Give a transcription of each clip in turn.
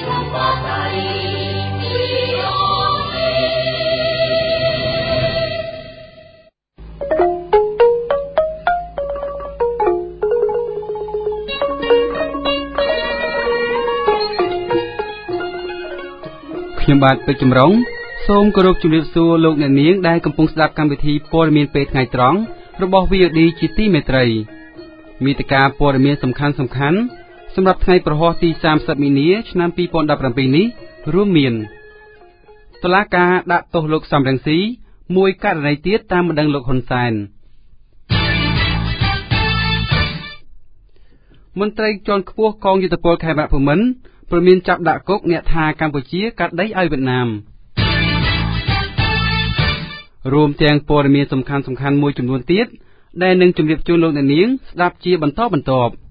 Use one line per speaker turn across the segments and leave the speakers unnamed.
ខ្ញុំបាទពេជ្រចម្រុងសូមគោរពជម្រាបសួរលោកអ្នកនាងដែលកំពុងស្ដាប់កម្មវិធីព័ត៌មានពេលថ្ងៃត្រង់របស់ VOD ជាទីមេត្រីមាតិកាព័ត៌មានសំខាន់ៗសម្រាប់ថ្ងៃប្រហោះទី30មីនាឆ្នាំ2017នេះរួមមានតុលាការដាក់ទោសលោកសំរងស៊ីមួយករណីទៀតតាមបណ្ដឹងលោកហ៊ុនសែនមន្ត្រីជាន់ខ្ពស់កងយុទ្ធពលខេមរភូមិន្ទព្រមានចាប់ដាក់គុកអ្នកថាកម្ពុជាកាត់ដីឲ្យវៀតណាមរួមទាំងព័ត៌មានសំខាន់មួយចំនួនទៀតដែលនឹងជម្រាបជូនលោកអ្នកនាងស្ដាប់ជាបន្តបន្ទាប់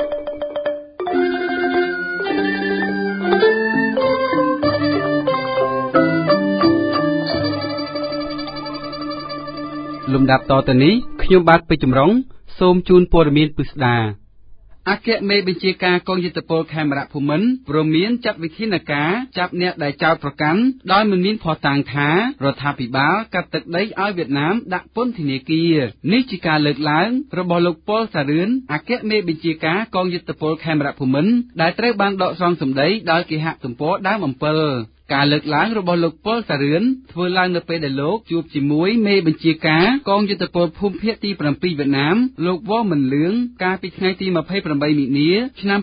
លំដាប់តទៅនេះខ្ញុំបាទពេជ្រចម្រុងសូមជូនព័ត៌មានពិស្ដាអគ្គមេបញ្ជាការកងយុទ្ធពលខេមរភូមិន្ទព្រមមានចាត់វិធានការចាប់អ្នកដែលចោទប្រកាន់ដោយមិនមានភស្តុតាងថារដ្ឋាភិបាលកាត់ទឹកដីឲ្យវៀតណាមដាក់ពន្ធនាគារនេះជាការលើកឡើងរបស់លោកប៉ុលសារឿនអគ្គមេបញ្ជាការកងយុទ្ធពលខេមរភូមិន្ទដែលត្រូវបានដកស្រង់សម្ដីដោយគេហទំព័រដើមអំពិលការលើកឡើងរបស់លោកប៉ុលសារឿនធ្វើឡើងនៅពេលដែលលោកជួបជាមួយមេបញ្ជាការកងយុទ្ធពលភូមិភាគទី7វៀតណាមលោកវ៉មិនលឿងកាលពីថ្ងៃទី28មីនាឆ្នាំ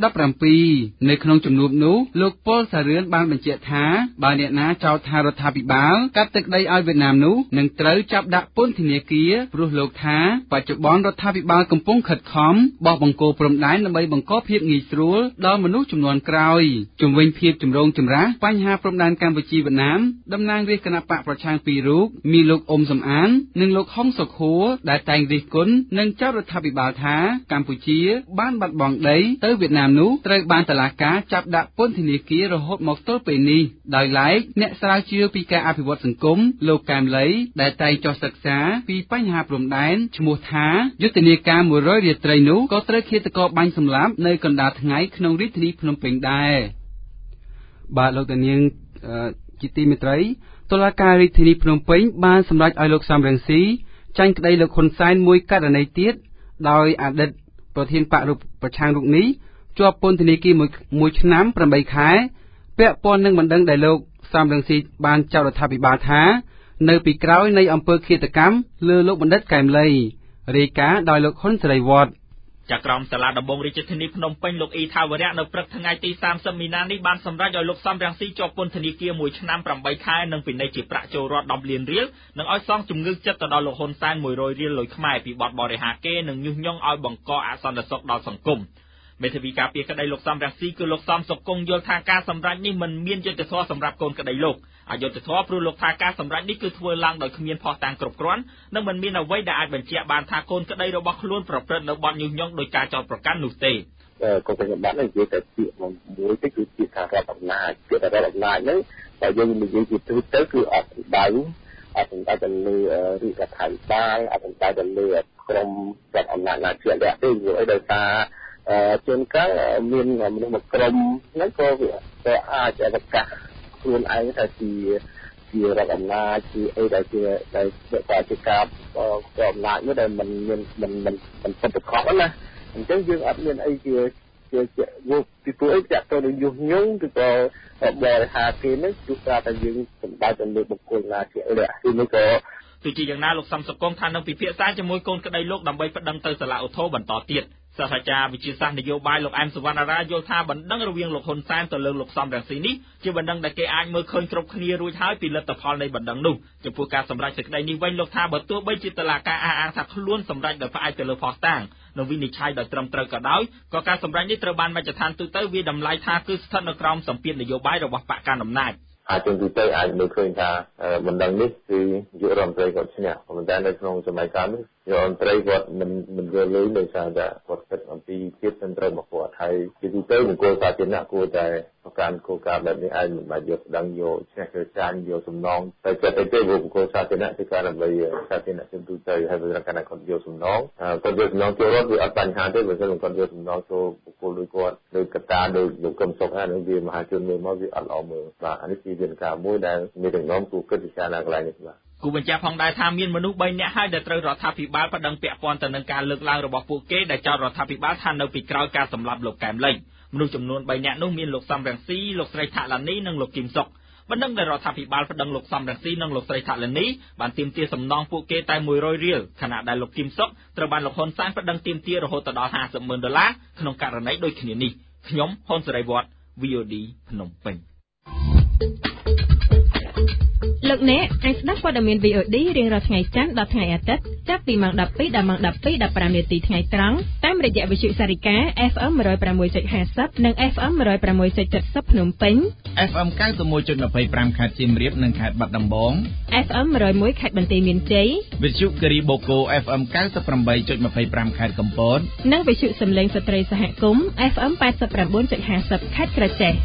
2017នៅក្នុងជំនួបនោះលោកប៉ុលសារឿនបានបញ្ជាក់ថាបើអ្នកណាចោទថារដ្ឋាភិបាលកាត់ទឹកដីឲ្យវៀតណាមនោះនឹងត្រូវចាប់ដាក់ពន្ធនាគារព្រោះលោកថាបច្ចុប្បន្នរដ្ឋាភិបាលកំពុងខិតខំបោះបង្គោលព្រំដែនដើម្បីបង្កភាពងាយស្រួលដល់មនុស្សជំនាន់ក្រោយជំវិញភាពចម្រូងចម្រាសបញ្ហាព្រំដែនកម្ពុជាវៀតណាមតំណាងរាស្ត្រគណៈបកប្រឆាំងពីររូបមានលោកអ៊ុំសំអាននិងលោកហុងសុខួរដែលតែងរិះគន់និងចោទរដ្ឋាភិបាលថាកម្ពុជាបានបាត់បង់ដីទៅវៀតណាមនោះត្រូវបានតុលាការចាប់ដាក់ពន្ធនាគាររហូតមកទល់ពេលនេះដោយឡែកអ្នកស្រាវជ្រាវពីការអភិវឌ្ឍសង្គមលោកកែមលីដែលតែងចុះសិក្សាពីបញ្ហាព្រំដែនឈ្មោះថាយុទ្ធនាការ100រាត្រីនោះក៏ត្រូវឃាតករបាញ់សម្លាប់នៅកណ្ដាលថ្ងៃក្នុងរាជធានីភ្នំពេញដែរបាទលោកតានាងជាទីមេត្រីតុលាការរាជធានីភ្នំពេញបានសម្រេចឲ្យលោកសំរងស៊ីចាញ់ក្តីលោកហ៊ុនសែនមួយករណីទៀតដោយអតីតប្រធានបករូបប្រឆាំងរូបនេះជាប់ពន្ធនាគារ1ឆ្នាំ8ខែពាក់ព័ន្ធនឹងបណ្ដឹងដែលលោកសំរងស៊ីបានចោទរដ្ឋាភិបាលថានៅពីក្រោយនៃអំពើឃាតកម្មលើលោកបណ្ឌិតកែមលីរាយការណ៍ដោយលោកហ៊ុនសេរីវត្ត
ចក្រមសាលាដំបងរាជធានីភ្នំពេញលោកអ៊ីថាវរៈនៅព្រឹកថ្ងៃទី30មីនានេះបានសម្រេចឲ្យលោកសំរងស៊ីជាប់ពន្ធនាគារ1ឆ្នាំ8ខែនិងពិន័យជាប្រាក់ចូលរដ្ឋ10លានរៀលនិងឲ្យសងជំងឺចិត្តទៅដល់លោកហ៊ុនសែន100រៀលលុយខ្មែរពីបទបរិហាកេរនិងញុះញង់ឲ្យបង្កអសន្តិសុខដល់សង្គមមេធាវីការពារក្តីលោកសំរងស៊ីគឺលោកសំសុគង្គយល់ថាការសម្រេចនេះមិនមានយុត្តិធម៌សម្រាប់កូនក្តីលោកអយុត្តិធម៌ព្រោះលោកថាការសម្រេចនេះគឺធ្វើឡើងដោយគ្មានភស្តុតាងគ្រប់គ្រាន់និងមិនមានអ្វីដែលអាចបញ្ជាក់បានថាកូនក្តីរបស់ខ្លួនប្រព្រឹត្តនៅបទញុះញង់ដោយការចោទប្រកាន់នោះទេ
កុំបញ្ញត្តិនេះនិយាយតែពាក្យមួយទៅគឺពាក្យថារដ្ឋអំណាចពាក្យថារដ្ឋអំណាចហ្នឹងតែយើងនិយាយជាទូទៅគឺអត់សំដៅទៅលើរាជរដ្ឋាភិបាលអត់សំដៅទៅលើក្រុមរដ្ឋអំណាចណាជាក់លាក់ទេព្រោះអីដោយសារជួនកាលមានមនុស្សមួយក្រុមហ្នឹងក៏អាចប្រកាសខ្លួនឯងថាជារដ្ឋអំណាចជាអីដែលជាការអំណាចមួយដែលមិនពិតប្រាកដណាអញ្ចឹងយើងអត់មានអីជាពីព្រោះអីចាក់ទៅនឹងយុះញងឬក៏បរិហាគេហ្នឹងគឺថាតែយើងសម្ដៅទៅលើបុគ្គលណាជាក់លាក់គឺនេះក៏
ទោះជាយ៉ាងណាលោកសំសុគង្គថានឹងពិភាក្សាជាមួយកូនក្តីលោកដើម្បីប្តឹងទៅសាលាឧទ្ធរបន្តទៀតសាស្ត្រាចារ្យវិទ្យាសាស្ត្រនយោបាយលោកអែមសុវណ្ណារាយល់ថាបណ្ដឹងរវាងលោកហ៊ុនសែនទៅលើលោកសំរងស៊ីនេះជាបណ្ដឹងដែលគេអាចមើលឃើញគ្រប់គ្នារួចហើយពីលទ្ធផលនៃបណ្ដឹងនោះចំពោះការសម្រេចសេចក្តីនេះវិញលោកថាបើទោះបីជាតុលាការអះអាងថាខ្លួនសម្រេចដោយផ្អែកទៅលើភស្តុតាងនិងវិនិច្ឆ័យដោយត្រឹមត្រូវក៏ដោយក៏ការសម្រេចនេះត្រូវបានមជ្ឈដ្ឋានទូទៅវាតម្លៃថាគឺស្ថិតនៅក្រោមសម្ពាធនយោបាយរបស់បកកណ្ដាលអំណាច
អាចជាទៅអាចមើលឃើញថាបណ្ដឹងនេះគឺយុរដ្ឋមន្ត្រីគាត់ឈ្នះប៉ុន្តែនៅក្នុងសម័យកាលនេះយុរដ្ឋមន្ត្រីគាត់មិនយល់លេងដោយសារតែគាត់គិតអំពីភាពត្រឹមត្រូវរបស់គាត់ហើយជាទូទៅមង្គលសាធារណៈគួរតែកាន់គោលការណ៍បែបនេះឯងមិនបាច់យកស្ដឹងយកឈ្នះចាញ់យកសំណងតែចិត្តទៅបុគ្គលសាធារណៈគឺការដើម្បីសាធារណជនទូទៅហើយវាគាត់គាត់យកសំណងគាត់យកសំណងចូលរដ្ឋវាអត់បញ្ហាទេបើមិនគាត់យកសំណងចូលបុគ្គលដូចគាត់ដូចកតាដូចលោកកឹមសុខហ្នឹងវាមហាជនមើលមកវាអត់ល្អមើលបាទអានេះជាវិធានការមួយដែលមានដំណំគូគិតពិចារណាកន្លែងនេះបាទ
គូបញ្ជាក់ផងដែរថាមានមនុស្ស3នាក់ហើយដែលត្រូវរដ្ឋាភិបាលប្តឹងពាក់ព័ន្ធទៅនឹងការលើកឡើងរបស់ពួកគេដែលចោទរដ្ឋាភិបាលថានៅពីក្រោយការសម្លាប់លោកកែមលីងមនុស្សចំនួន3នាក់នោះមានលោកសំរងស៊ីលោកស្រីថាឡានីនិងលោកគឹមសុខបណ្ដឹងដែលរដ្ឋាភិបាលប្តឹងលោកសំរងស៊ីនិងលោកស្រីថាឡានីបានទាមទារសំណងពួកគេតែ$100រៀលខណៈដែលលោកគឹមសុខត្រូវបានលោកហ៊ុនសែនប្តឹងទាមទាររហូតដល់$50,000ក្នុងករណីដូចគ្នានេះខ្ញុំហ៊ុនសេរីវត្ត VOD ភ្នំពេញ
លោកអ្នកអាចស្ដាប់ព័ត៌មាន VOD រៀងរាល់ថ្ងៃច័ន្ទដល់ថ្ងៃអាទិត្យចាប់ពីម៉ោង 12 ដល់ម៉ោង 12:15 នាទីថ្ងៃត្រង់តាមរយៈវិទ្យុសារិកា FM 106.50 និង FM 106.70 ភ្នំពេញ
FM 91.25 ខេត្តសៀមរាបនិងខេត្តបាត់ដំបង
FM 101 ខេត្តបន្ទាយមានជ័យ
វិទ្យុគិរីបូកូ FM 98.25 ខេត្តកំពត
និងវិទ្យុសំឡេងស្ត្រីសហគមន៍ FM 89.50 ខេត្តក្រចេះ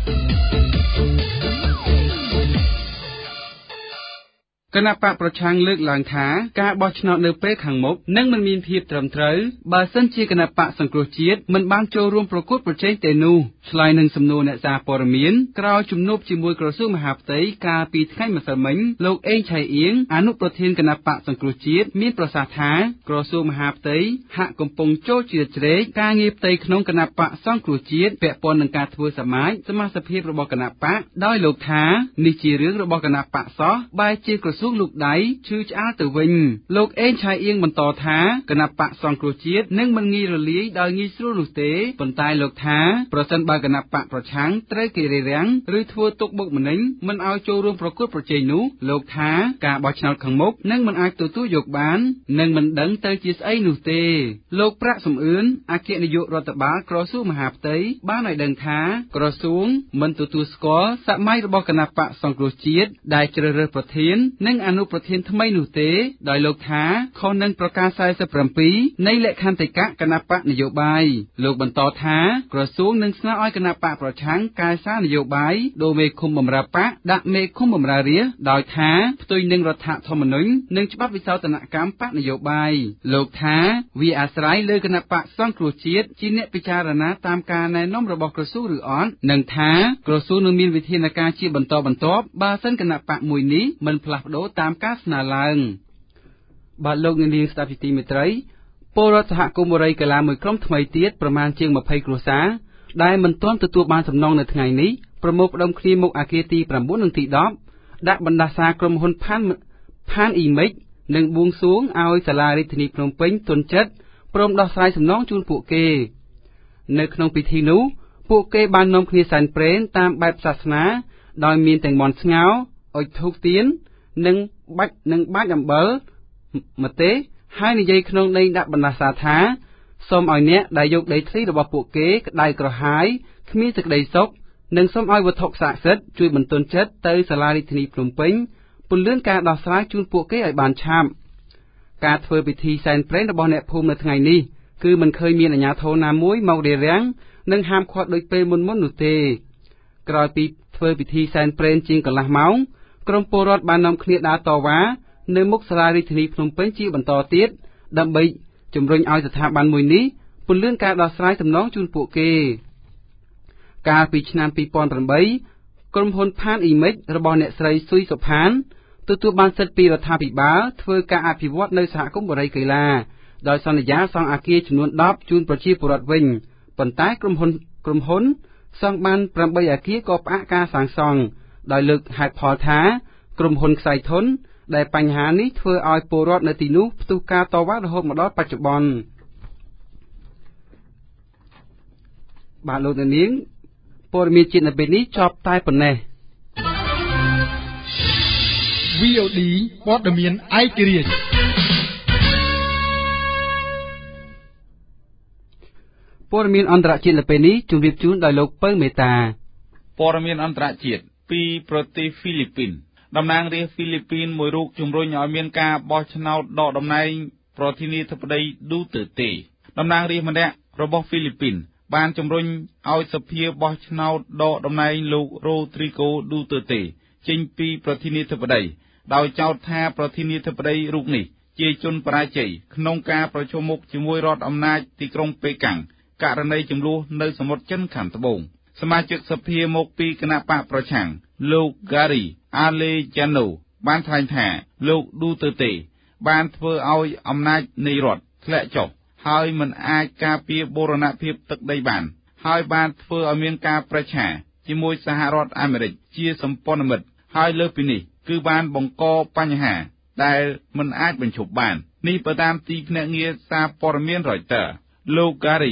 គណៈបកប្រឆាំងលើកឡើងថាការបោះឆ្នោតនៅពេលខាងមុខនឹងមិនមានភាពត្រឹមត្រូវបើសិនជាគណៈបកសង្គ្រោះជាតិមិនបានចូលរួមប្រកួតប្រជែងទេនោះឆ្លើយនឹងសំណួរអ្នកសារព័ត៌មានក្រោយជំនួបជាមួយក្រសួងមហាផ្ទៃកាលពីថ្ងៃម្សិលមិញលោកអេងឆៃអៀងអនុប្រធានគណៈបកសង្គ្រោះជាតិមានប្រសាសន៍ថាក្រសួងមហាផ្ទៃហាក់កំពុងចូលជ្រៀតជ្រែកការងារផ្ទៃក្នុងគណៈបកសង្គ្រោះជាតិពាក់ព័ន្ធនឹងការធ្វើសមាជភាពរបស់គណៈបកដោយលោកថានេះជារឿងរបស់គណៈបកសោះបែរជាក្រសួងលោកដៃឈឺឆ្អាលទៅវិញលោកអេងឆៃអៀងបន្តថាគណៈបកសង្គ្រោះជាតិនឹងមិនងាយរលាយដោយងាយស្រួលនោះទេប៉ុន្តែលោកថាប្រសិនបើគណៈបកប្រឆាំងត្រូវគេរារាំងឬធ្វើទុកបុកម្នេញមិនឲ្យចូលរួមប្រកួតប្រជែងនោះលោកថាការបោះឆ្នោតខាងមុខនឹងមិនអាចទទួលយកបាននិងមិនដឹងទៅជាស្អីនោះទេលោកប្រាក់សំអឿនអគ្គនាយករដ្ឋបាលក្រសួងមហាផ្ទៃបានឲ្យដឹងថាក្រសួងមិនទទួលស្គាល់សម័យរបស់គណៈបកសង្គ្រោះជាតិដែលជ្រើសរើសប្រធាននិងអនុប្រធានថ្មីនោះទេដោយលោកថាខុសនឹងប្រការ47នៃលក្ខន្តិកៈគណៈបកនយោបាយលោកបន្តថាក្រសួងនឹងស្នើឲ្យគណៈបកប្រឆាំងកែសារនយោបាយដូរមេឃុំបម្រើបកដាក់មេឃុំបម្រើរាស្ត្រដោយថាផ្ទុយនឹងរដ្ឋធម្មនុញ្ញនិងច្បាប់វិសោធនកម្មបកនយោបាយលោកថាវាអាស្រ័យលើគណៈបកសង្គ្រោះជាតិជាអ្នកពិចារណាតាមការណែនាំរបស់ក្រសួងឬអត់និងថាក្រសួងនឹងមានវិធានការជាបន្តបន្ទាប់បើសិនគណៈបកមួយនេះមិនផ្លាស់ប្ដូរតាមការស្នើឡើងបាទលោកនាងស្ដាប់ទីមេត្រីពលរដ្ឋសហគមន៍បរិយាកាឡាមួយក្រុមថ្មីទៀតប្រមាណជាង20គ្រួសារដែលមិនទាន់ទទួលបានសំណងនៅថ្ងៃនេះប្រមូលផ្ដុំគ្នាមុខអគារទី9និងទី10ដាក់បណ្ដាសាក្រុមហ៊ុនផានអ៊ីមិចនិងបួងសួងឲ្យសាលារាជធានីភ្នំពេញទុនចិត្តព្រមដោះស្រាយសំណងជូនពួកគេនៅក្នុងពិធីនោះពួកគេបាននាំគ្នាសែនព្រេនតាមបែបសាសនាដោយមានទាំងមាន់ស្ងោរអុជធូបទៀននិងបាច់អំបិលម្ទេសហើយនិយាយក្នុងន័យដាក់បណ្ដាសាថាសូមឲ្យអ្នកដែលយកដីធ្លីរបស់ពួកគេក្តៅក្រហាយគ្មានសេចក្តីសុខនិងសូមឲ្យវត្ថុស័ក្តិសិទ្ធិជួយបន្ទន់ចិត្តទៅសាលារាជធានីភ្នំពេញពន្យាការដោះស្រាយជូនពួកគេឲ្យបានឆាប់ការធ្វើពិធីសែនព្រេនរបស់អ្នកភូមិនៅថ្ងៃនេះគឺមិនឃើញមានអាជ្ញាធរណាមួយមករារាំងនិងហាមឃាត់ដូចពេលមុននោះទេក្រោយពីធ្វើពិធីសែនព្រេនជាងកន្លះម៉ោងក្រុមពលរដ្ឋបាននាំគ្នាដើរតវ៉ានៅមុខសាលារាជធានីភ្នំពេញជាបន្តទៀតដើម្បីជំរុញឲ្យស្ថាប័នមួយនេះពន្យាការដោះស្រាយសំណងជូនពួកគេកាលពីឆ្នាំ2008ក្រុមហ៊ុនផានអ៊ីមិចរបស់អ្នកស្រីស៊ុយសុផានទទួលបានសិទ្ធិពីរដ្ឋាភិបាលធ្វើការអភិវឌ្ឍនៅសហគមន៍បរិយាកាឡាដោយសន្យាសង់អគារចំនួន10ជូនប្រជាពលរដ្ឋវិញប៉ុន្តែក្រុមហ៊ុនសង់បាន8អគារក៏ផ្អាកការសាងសង់ដោយលើកហេតុផលថាក្រុមហ៊ុនខ្សែធនដែលបញ្ហានេះធ្វើឲ្យពលរដ្ឋនៅទីនោះផ្ទុះការតវ៉ារហូតមកដល់បច្ចុប្បន្នបាទលោកនាងព័ត៌មានជាតិនៅពេលនេះចប់តែប៉ុណ្ណេះ
VOD ព័ត៌មានឯករាជ្យ
ព័ត៌មានអន្តរជាតិនៅពេលនេះជម្រាបជូនដោយលោកពៅមេតា
ព័ត៌មានអន្តរជាតិពីប្រទេសហ្វីលីពីនតំណាងរាស្ត្រហ្វីលីពីនមួយរូបជំរុញឲ្យមានការបោះឆ្នោតដកតំណែងប្រធានាធិបតីឌូទឺតេតំណាងរាស្ត្រម្នាក់របស់ហ្វីលីពីនបានជំរុញឲ្យសភាបោះឆ្នោតដកតំណែងលោករ៉ូទ្រីហ្គោឌូតឺតេចេញពីប្រធានាធិបតីដោយចោទថាប្រធានាធិបតីរូបនេះជាជនបរាជ័យក្នុងការប្រជុំមុខជាមួយរដ្ឋអំណាចទីក្រុងប៉េកាំងករណីចំនួននៅសមុទ្រចិនខាងត្បូងសមាជិកសភាមកពីគណៈបកប្រឆាំងលោក Gary Alejano បានថ្លែងថាលោកឌូតឺតេបានធ្វើឲ្យអំណាចនៃរដ្ឋធ្លាក់ចុះហើយមិនអាចការពារបូរណភាពទឹកដីបានហើយបានធ្វើឲ្យមានការប្រឆាំងជាមួយសហរដ្ឋអាមេរិកជាសម្ព័ន្ធមិត្តហើយលើសពីនេះគឺបានបង្កបញ្ហាដែលមិនអាចបញ្ឈប់បាននេះបើតាមទីភ្នាក់ងារសារព័ត៌មាន Reuters លោក Gary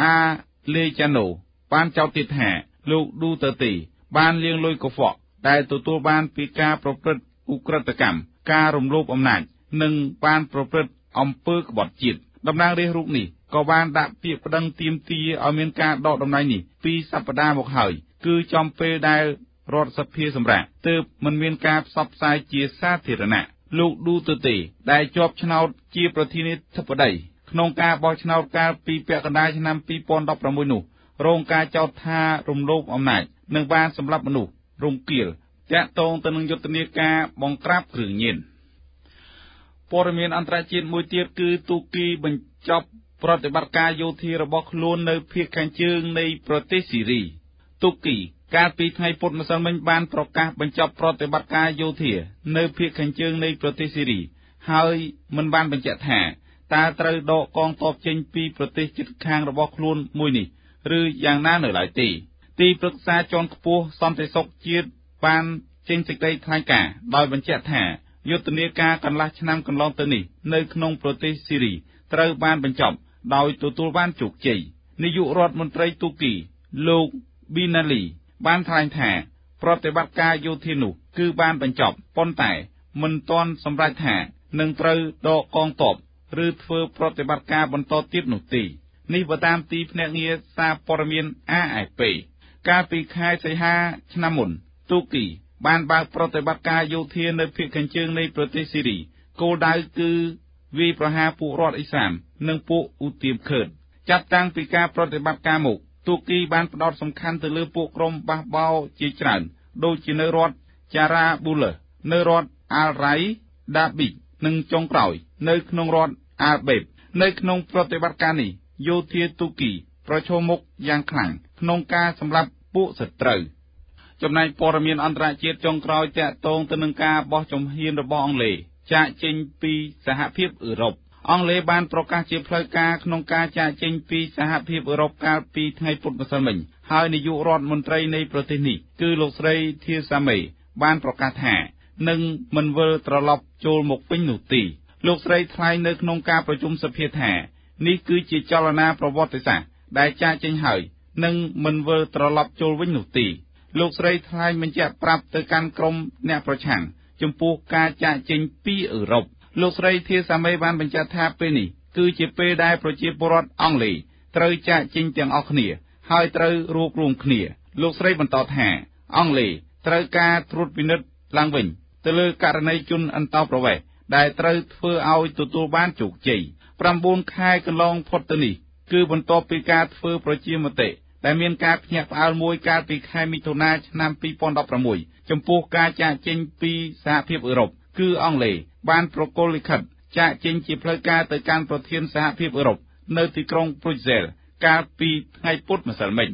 Alejano បានចោទទៀតថាលោកឌូតឺតេបានលាងលុយកខ្វក់ដែលទទួលបានពីការប្រព្រឹត្តឧក្រិដ្ឋកម្មការរំលោភអំណាចនិងបានប្រព្រឹត្តអំពើក្បត់ជាតិតំណាងរាស្ត្ររូបនេះក៏បានដាក់ពាក្យប្តឹងទាមទារឲ្យមានការដកតំណែងនេះពីសប្តាហ៍មកហើយគឺចំពេលដែលរដ្ឋសភាសម្រាប់ទើបមិនមានការផ្សព្វផ្សាយជាសាធារណៈលោកឌូតឺតេដែលជាប់ឆ្នោតជាប្រធានាធិបតីក្នុងការបោះឆ្នោតកាលពីពាក់កណ្ដាលឆ្នាំ2016នោះរងការចោទថារំលោភអំណាចនិងបានសម្លាប់មនុស្សរង្គាលតាក់ទងទៅនឹងយុទ្ធនាការបង្ក្រាបគ្រឿងញៀនព័ត៌មានអន្តរជាតិមួយទៀតគឺទូគីបញ្ចប់ប្រតិបត្តិការយោធារបស់ខ្លួននៅភាគខាងជើងនៃប្រទេសស៊ីរីទូគីកាលពីថ្ងៃពុធម្សិលមិញបានប្រកាសបញ្ចប់ប្រតិបត្តិការយោធានៅភាគខាងជើងនៃប្រទេសស៊ីរីហើយមិនបានបញ្ជាក់ថាតើត្រូវដកកងទ័ពចេញពីប្រទេសជិតខាងរបស់ខ្លួនមួយនេះឬយ៉ាងណានៅឡើយទេទីប្រឹក្សាជាន់ខ្ពស់សន្តិសុខជាតិបានចេញសេចក្តីថ្លែងការណ៍ដោយបញ្ជាក់ថាយុទ្ធនាការកន្លះឆ្នាំកន្លងទៅនេះនៅក្នុងប្រទេសស៊ីរីត្រូវបានបញ្ចប់ដោយទទួលបានជោគជ័យនាយករដ្ឋមន្ត្រីទូគីលោកប៊ីណាលីបានថ្លែងថាប្រតិបត្តិការយោធានោះគឺបានបញ្ចប់ប៉ុន្តែមិនទាន់សម្រេចថានឹងត្រូវដកកងទ័ពឬធ្វើប្រតិបត្តិការបន្តទៀតនោះទេនេះបើតាមទីភ្នាក់ងារសារព័ត៌មាន AFP កាលពីខែសីហាឆ្នាំមុនទូគីបានបើកប្រតិបត្តិការយោធានៅភាគខាងជើងនៃប្រទេសស៊ីរីគោលដៅគឺវាយប្រហារពួករដ្ឋអ៊ីស្លាមនិងពួកអ៊ូទាមខឺដចាប់តាំងពីការប្រតិបត្តិការមកទូគីបានផ្ដោតសំខាន់ទៅលើពួកក្រុមបះបោរជាច្រើនដូចជានៅរដ្ឋចារ៉ាប៊ូលើនៅរដ្ឋអាល់រ៉ៃដាប៊ីនិងចុងក្រោយនៅក្នុងរដ្ឋអាល់បេបនៅក្នុងប្រតិបត្តិការនេះយោធាទូគីប្រឈមមុខយ៉ាងខ្លាំងក្នុងការសម្លាប់ពួកសត្រូវចំណែកព័ត៌មានអន្តរជាតិចុងក្រោយតាក់ទងទៅនឹងការបោះជំហានរបស់អង់គ្លេសចាកចេញពីសហភាពអឺរ៉ុបអង់គ្លេសបានប្រកាសជាផ្លូវការក្នុងការចាកចេញពីសហភាពអឺរ៉ុបកាលពីថ្ងៃពុធម្សិលមិញហើយនាយករដ្ឋមន្ត្រីនៃប្រទេសនេះគឺលោកស្រីធីរ៉េសាមេបានប្រកាសថានឹងមិនវិលត្រឡប់ចូលមកវិញនោះទេលោកស្រីថ្លែងនៅក្នុងការប្រជុំសភាថានេះគឺជាចលនាប្រវត្តិសាស្ត្រដែលចាកចេញហើយនឹងមិនវិលត្រឡប់ចូលវិញនោះទេលោកស្រីថ្លែងបញ្ជាក់ប្រាប់ទៅកាន់ក្រុមអ្នកប្រឆាំងចំពោះការចាកចេញពីអឺរ៉ុបលោកស្រីធីរ៉េសាមេបានបញ្ជាក់ថាពេលនេះគឺជាពេលដែលប្រជាពលរដ្ឋអង់គ្លេសត្រូវចាកចេញទាំងអស់គ្នាហើយត្រូវរួបរวมគ្នាលោកស្រីបន្តថាអង់គ្លេសត្រូវការត្រួតពិនិត្យឡើងវិញទៅលើករណីជនអន្តោប្រវេសន៍ដែលត្រូវធ្វើឲ្យទទួលបានជោគជ័យ9ខែកន្លងផុតទៅនេះគឺបន្ទាប់ពីការធ្វើប្រជាមតិដែលមានការភ្ញាក់ផ្អើលមួយកាលពីខែមិថុនាឆ្នាំ2016ចំពោះការចាកចេញពីសហភាពអឺរ៉ុបគឺអង់គ្លេសបានប្រគល់លិខិតចាកចេញជាផ្លូវការទៅកាន់ប្រធានសហភាពអឺរ៉ុបនៅទីក្រុងប្រូសែលកាលពីថ្ងៃពុធម្សិលមិញ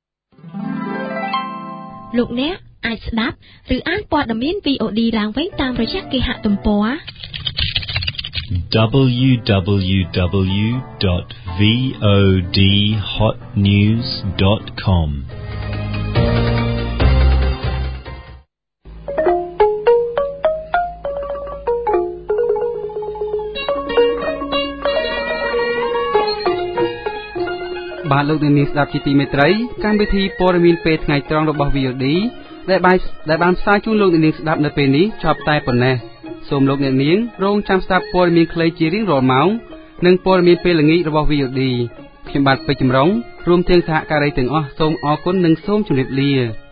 លោកអ្នកអាចស្ដាប់ឬអានព័ត៌មាន VOD ឡើងវិញតាមរយៈគេហទំព័រ
www.vodhotnews.com
បាទលោកនាងស្ដាប់ជាទីមេត្រីកម្មវិធីព័ត៌មានពេលថ្ងៃត្រង់របស់ VOD ដែលបានផ្សាយជូនលោកនាងស្ដាប់នៅពេលនេះចប់តែប៉ុណ្ណេះសូមលោកអ្នកនាងរងចាំស្ដាប់ព័ត៌មានខ្លីជារៀងរាល់ម៉ោងនិងព័ត៌មានពេលល្ងាចរបស់ VOD ខ្ញុំបាទពេជ្រចម្រុងរួមទាំងសហការីទាំងអស់សូមអរគុណនិងសូមជម្រាបលា